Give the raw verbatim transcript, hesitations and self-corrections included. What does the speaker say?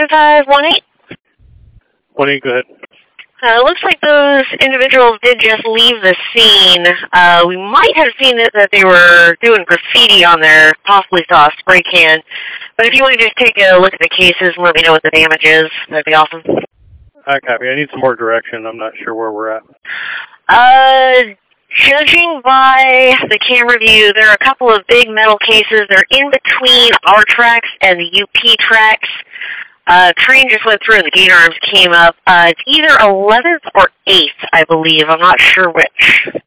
seven five one eight. one eight, go ahead. Uh, looks like those individuals did just leave the scene. Uh, we might have seen it, that they were doing graffiti on there, possibly saw a spray can. But if you want to just take a look at the cases and let me know what the damage is, that'd be awesome. I copy. I need some more direction. I'm not sure where we're at. Uh, judging by the camera view, there are a couple of big metal cases. They're in between our tracks and the U P tracks. Uh, train just went through and the gate arms came up. Uh, it's either eleventh or eighth, I believe. I'm not sure which.